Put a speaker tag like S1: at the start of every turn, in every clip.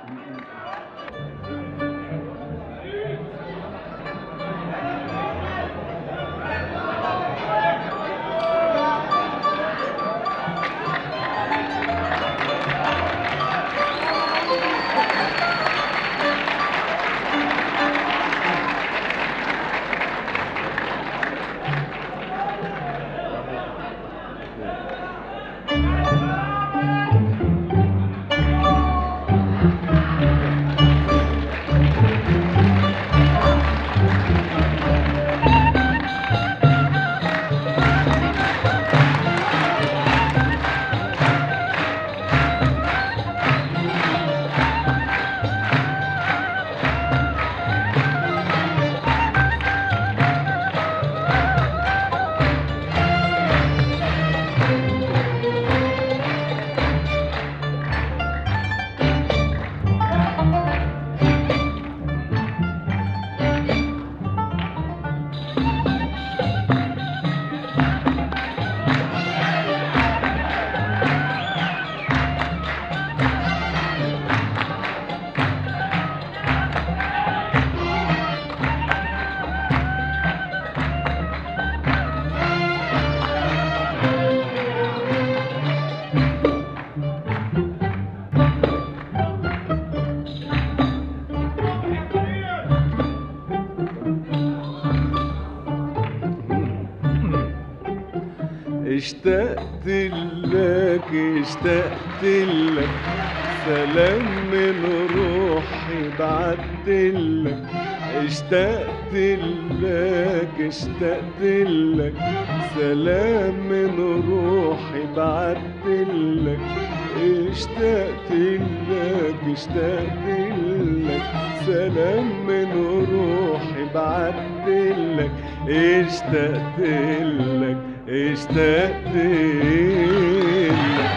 S1: اشتقت لك اشتقت لك سلام من روحي بعتلك. اشتقت لك اشتقت لك سلام من روحي بعتلك. اشتقت لك اشتقت لك سلام من روحي بعتلك. اشتقت لك اشتقت لك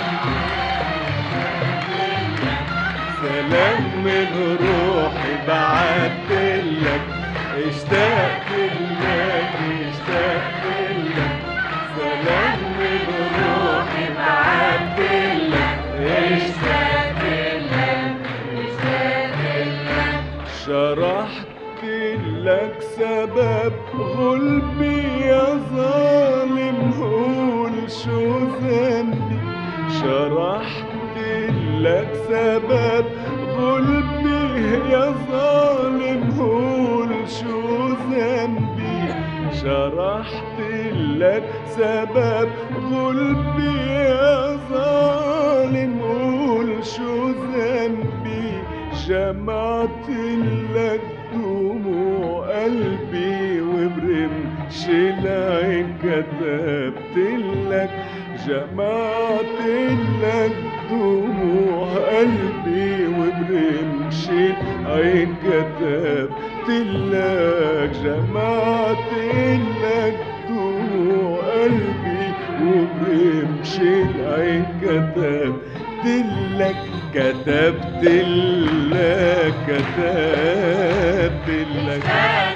S1: سلام من روحي بعتلك. اشتقت لك اشتقت لك سلام من روحي بعتلك. اشتقت لك اشتقت لك شرحت لك سبب غلبي يا ظالم قول شو ذنبي. شرحت لك سبب غلبي يا ظالم قول شو ذنبي. شرحت لك سبب غلبي يا ظالم قول شو ذنبي. جمعت لك دموع قلبي وبرمش العين كتبت لك. جمعت لك دموع قلبي وبرمش العين كتبت لك. جمعت لك دموع قلبي وبرمش العين كتبت لك. كتبت لك كتبت لك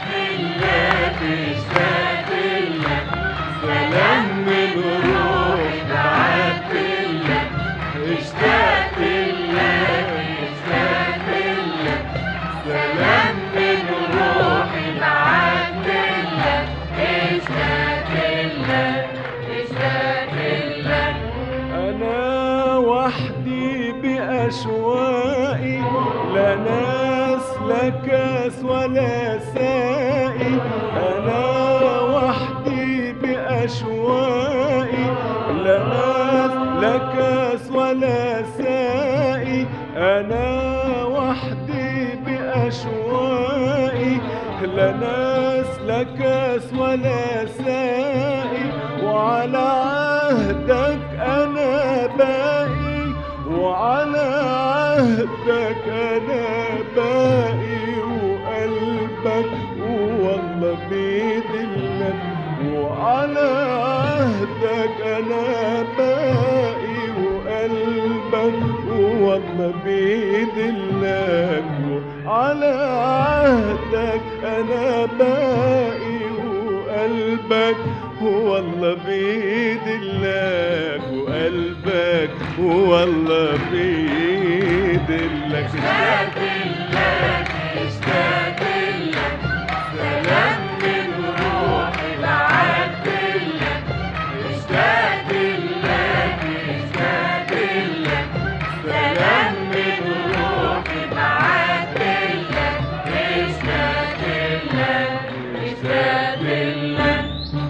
S1: اشتقت لك سلام من روحي بعتلك. اشتقت لك اشتقت لك سلام من روحي بعتلك. اشتقت لك اشتقت لك انا وحدي بأشواقي لا ناس لا كاس ولا سائي. أنا وحدي بأشواقي لا ناس لا كاس ولا سائي. أنا وحدي بأشواقي لا ناس لا كاس ولا سائي. وعلى عهدك أنا باقي وعلى عهدك أنا باقي. وقلبك والله بيدلك وعلى عهدك أنا باقي. وقلبك والله بيدلك وعلى عهدك أنا باقي. وقلبك والله بيدلك وقلبك والله بيدلك. اشتقت لك اشتقت لك اشتقت لك سلام من روحي بعت لك اشتقت لك اشتقت لك سلام من روحي بعت لك اشتقت لك اشتقت لك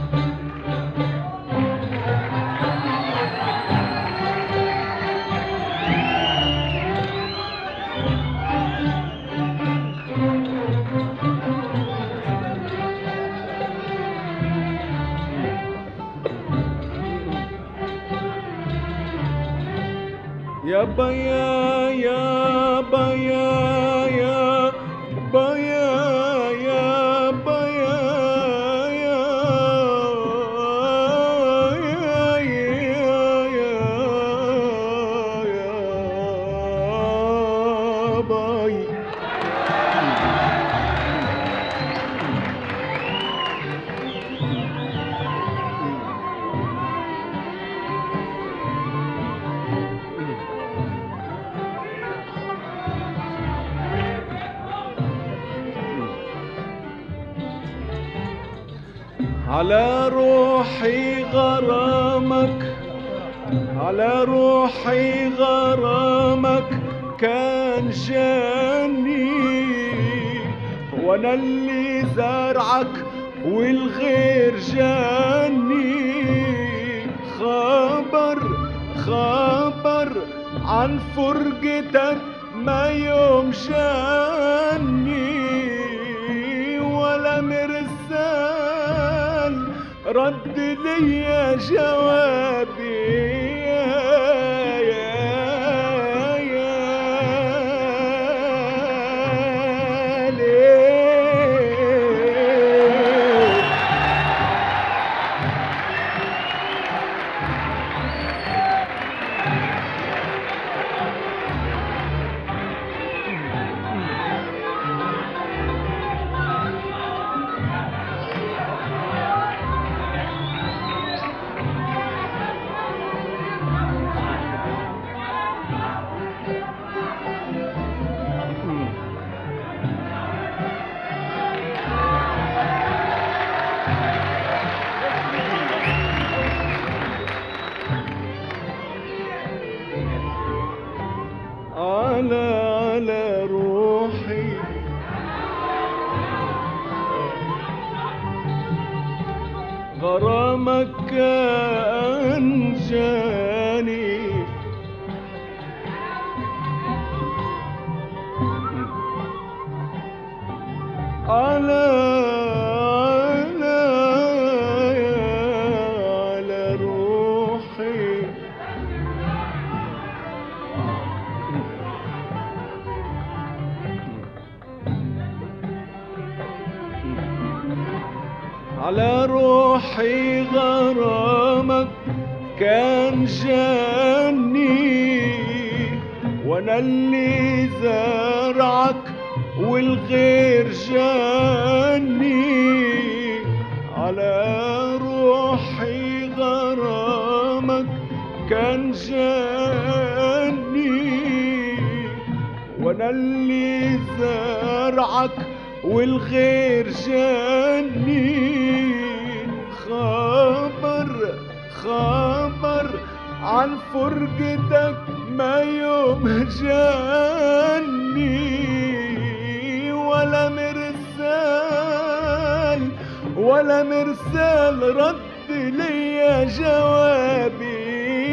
S1: يا بيا يا بيا يا بيا يا بيا يا باي على روحي غرامك على روحي غرامك كان جاني وانا اللي زرعك والغير جاني خبر عن فرقتك ما يوم جاني ولا مرسال رد لي جوابي على روحي غرامك كان جاني على روحي على روحي غرامك كان جاني وانا اللي زرعك والغير جاني على روحي غرامك كان جاني وانا اللي زرعك والغير جاني خبر عن فرقتك ما يوم جاني ولا مرسال رد لي جوابي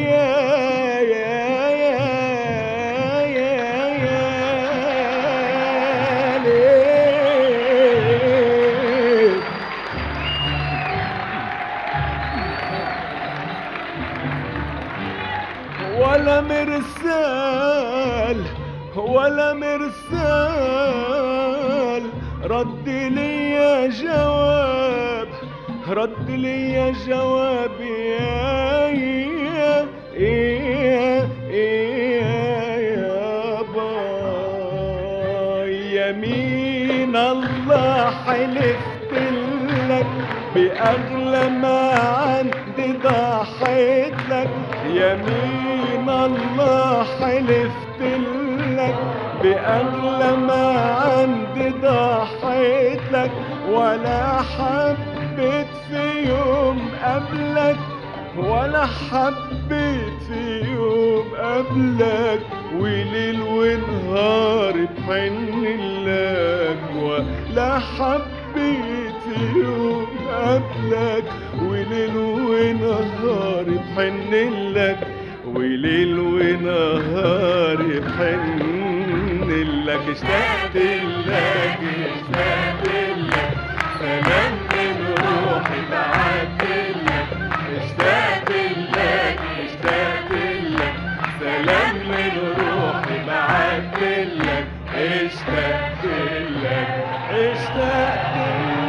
S1: ولا مرسال رد لي جوابي يا باي يمين الله حلفت لك بأغلى ما عندي ضحيت لك يمين الله حلفت لك بأغلى ما عندي ضحيت لك، ولا حبيت في يوم قبلك، ولا حبيت في يوم قبلك، وليل ونهار بحن لك، ولا حبيت في يوم قبلك، وليل ونهار بحن لك، وليل ونهار بحن لك. اشتقت لك اشتقت لك، سلام من روحي بعت لك. اشتقت لك اشتقت لك، سلام من روحي بعت لك. اشتقت لك اشتقت لك.